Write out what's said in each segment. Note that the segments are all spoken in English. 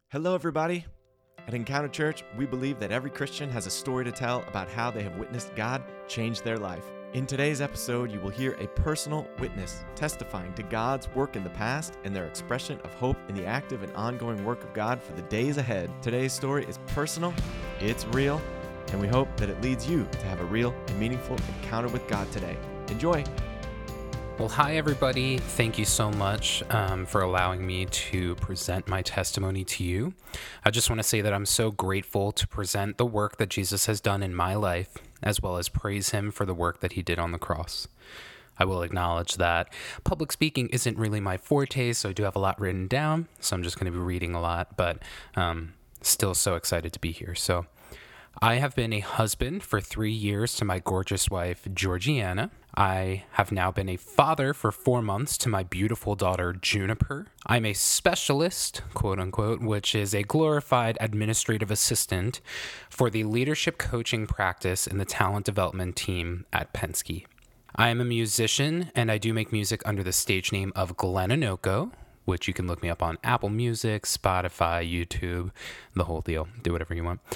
Hello, everybody. At Encounter Church, we believe that every Christian has a story to tell about how they have witnessed God change their life. In today's episode, you will hear a personal witness testifying to God's work in the past and their expression of hope in the active and ongoing work of God for the days ahead. Today's story is personal, it's real, and we hope that it leads you to have a real and meaningful encounter with God today. Enjoy. Well, hi, everybody. Thank you so much for allowing me to present my testimony to you. I just want to say that I'm so grateful to present the work that Jesus has done in my life, as well as praise him for the work that he did on the cross. I will acknowledge that public speaking isn't really my forte, so I do have a lot written down, so I'm just going to be reading a lot, but still so excited to be here. So I have been a husband for 3 years to my gorgeous wife, Georgiana. I have now been a father for 4 months to my beautiful daughter, Juniper. I'm a specialist, quote unquote, which is a glorified administrative assistant for the leadership coaching practice in the talent development team at Penske. I am a musician, and I do make music under the stage name of Glenn Anoko, which you can look me up on Apple Music, Spotify, YouTube, the whole deal. Do whatever you want.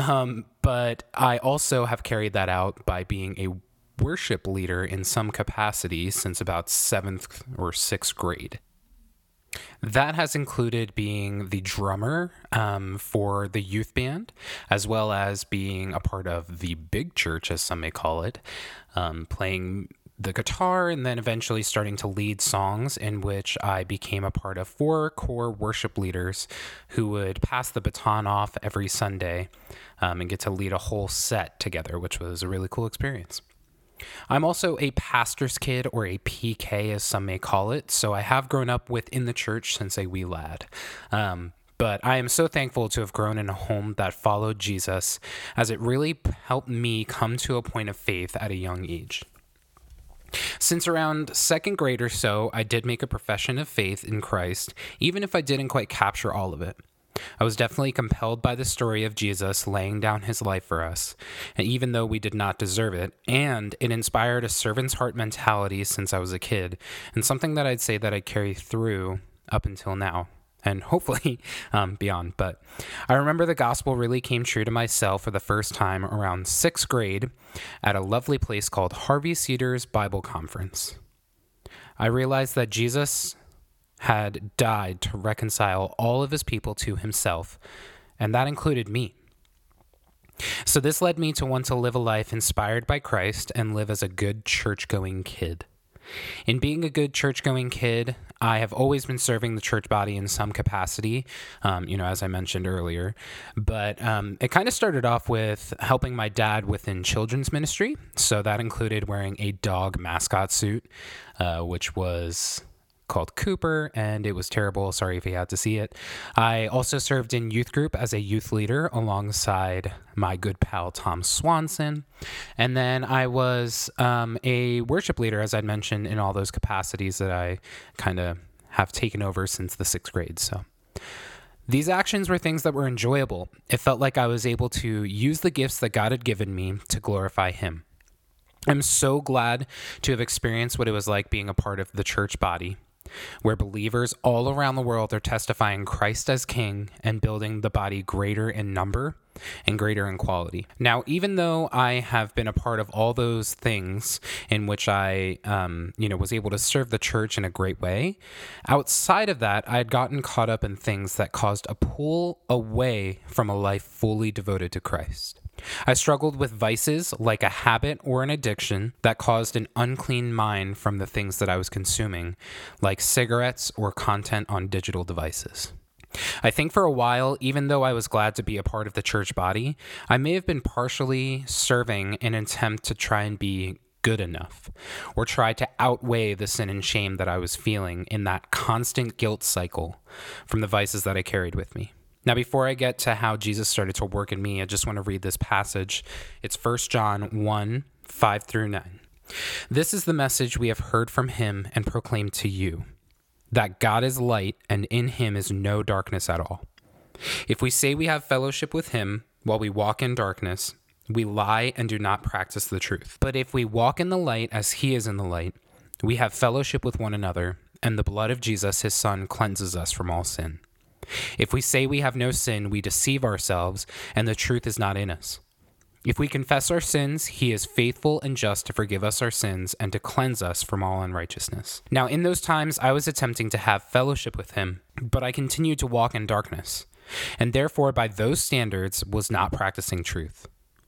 But I also have carried that out by being a worship leader in some capacity since about 7th or 6th grade. That has included being the drummer for the youth band, as well as being a part of the big church, as some may call it, playing the guitar, and then eventually starting to lead songs, in which I became a part of 4 core worship leaders who would pass the baton off every Sunday and get to lead a whole set together, which was a really cool experience. I'm also a pastor's kid, or a PK as some may call it, so I have grown up within the church since a wee lad. But I am so thankful to have grown in a home that followed Jesus, as it really helped me come to a point of faith at a young age. Since around 2nd grade or so, I did make a profession of faith in Christ, even if I didn't quite capture all of it. I was definitely compelled by the story of Jesus laying down his life for us, and even though we did not deserve it, and it inspired a servant's heart mentality since I was a kid, and something that I'd say that I carry through up until now, and hopefully beyond. But I remember the gospel really came true to myself for the first time around 6th grade at a lovely place called Harvey Cedars Bible Conference. I realized that Jesus had died to reconcile all of his people to himself, and that included me. So this led me to want to live a life inspired by Christ and live as a good church-going kid. In being a good church-going kid, I have always been serving the church body in some capacity, as I mentioned earlier. But it kind of started off with helping my dad within children's ministry. So that included wearing a dog mascot suit, which was called Cooper, and it was terrible. Sorry if you had to see it. I also served in youth group as a youth leader alongside my good pal Tom Swanson. And then I was a worship leader, as I'd mentioned, in all those capacities that I kind of have taken over since the 6th grade. So these actions were things that were enjoyable. It felt like I was able to use the gifts that God had given me to glorify him. I'm so glad to have experienced what it was like being a part of the church body, where believers all around the world are testifying Christ as King and building the body greater in number and greater in quality. Now, even though I have been a part of all those things in which I, was able to serve the church in a great way, outside of that, I had gotten caught up in things that caused a pull away from a life fully devoted to Christ. I struggled with vices like a habit or an addiction that caused an unclean mind from the things that I was consuming, like cigarettes or content on digital devices. I think for a while, even though I was glad to be a part of the church body, I may have been partially serving in an attempt to try and be good enough, or try to outweigh the sin and shame that I was feeling in that constant guilt cycle from the vices that I carried with me. Now, before I get to how Jesus started to work in me, I just want to read this passage. It's 1 John 1, 5 through 9. This is the message we have heard from him and proclaimed to you, that God is light and in him is no darkness at all. If we say we have fellowship with him while we walk in darkness, we lie and do not practice the truth. But if we walk in the light as he is in the light, we have fellowship with one another, and the blood of Jesus, his son, cleanses us from all sin. If we say we have no sin, we deceive ourselves, and the truth is not in us. If we confess our sins, he is faithful and just to forgive us our sins and to cleanse us from all unrighteousness. Now, in those times, I was attempting to have fellowship with him, but I continued to walk in darkness, and therefore, by those standards, was not practicing truth.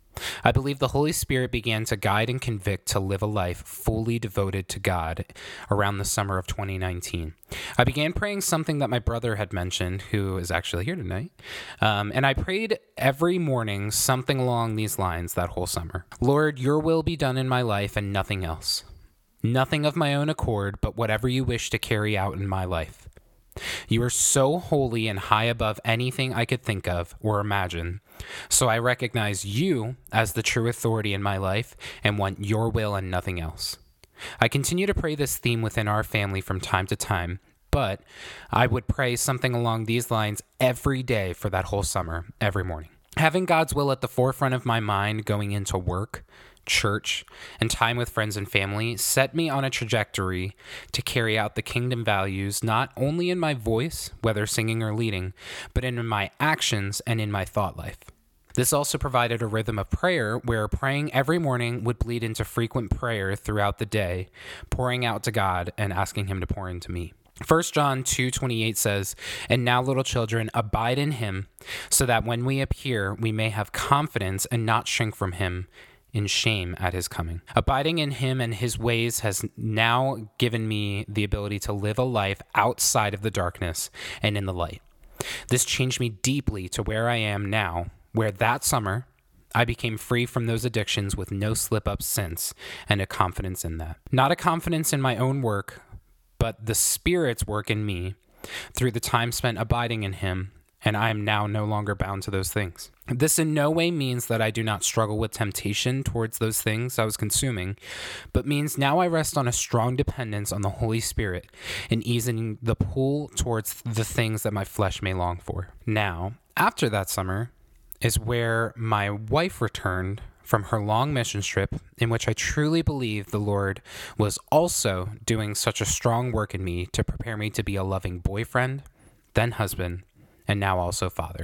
I believe the Holy Spirit began to guide and convict to live a life fully devoted to God around the summer of 2019. I began praying something that my brother had mentioned, who is actually here tonight, and I prayed every morning something along these lines that whole summer. Lord, your will be done in my life and nothing else. Nothing of my own accord, but whatever you wish to carry out in my life. You are so holy and high above anything I could think of or imagine. So I recognize you as the true authority in my life and want your will and nothing else. I continue to pray this theme within our family from time to time, but I would pray something along these lines every day for that whole summer, every morning. Having God's will at the forefront of my mind going into work, church, and time with friends and family set me on a trajectory to carry out the kingdom values not only in my voice, whether singing or leading, but in my actions and in my thought life. This also provided a rhythm of prayer where praying every morning would bleed into frequent prayer throughout the day, pouring out to God and asking him to pour into me. 1 John 2:28 says, "And now, little children, abide in him, so that when we appear, we may have confidence and not shrink from him in shame at his coming." Abiding in him and his ways has now given me the ability to live a life outside of the darkness and in the light. This changed me deeply to where I am now, where that summer I became free from those addictions with no slip-ups since, and a confidence in that. Not a confidence in my own work, but the Spirit's work in me through the time spent abiding in him, and I am now no longer bound to those things. This in no way means that I do not struggle with temptation towards those things I was consuming, but means now I rest on a strong dependence on the Holy Spirit in easing the pull towards the things that my flesh may long for. Now, after that summer is where my wife returned from her long mission trip, in which I truly believe the Lord was also doing such a strong work in me to prepare me to be a loving boyfriend, then husband, and now also father.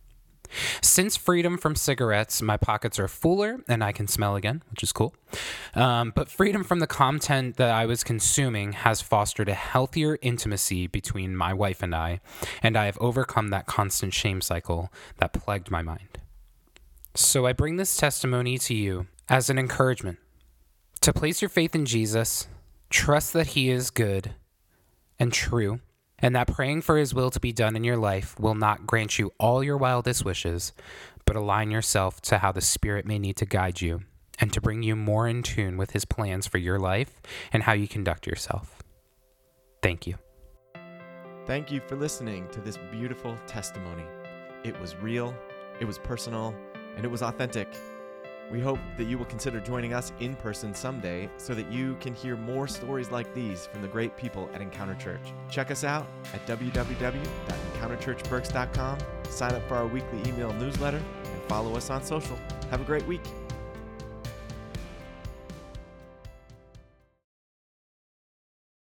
Since freedom from cigarettes, my pockets are fuller and I can smell again, which is cool. But freedom from the content that I was consuming has fostered a healthier intimacy between my wife and I have overcome that constant shame cycle that plagued my mind. So I bring this testimony to you as an encouragement to place your faith in Jesus, trust that he is good and true, and that praying for his will to be done in your life will not grant you all your wildest wishes, but align yourself to how the Spirit may need to guide you and to bring you more in tune with his plans for your life and how you conduct yourself. Thank you. Thank you for listening to this beautiful testimony. It was real, it was personal, and it was authentic. We hope that you will consider joining us in person someday so that you can hear more stories like these from the great people at Encounter Church. Check us out at www.encounterchurchberks.com, sign up for our weekly email newsletter, and follow us on social. Have a great week.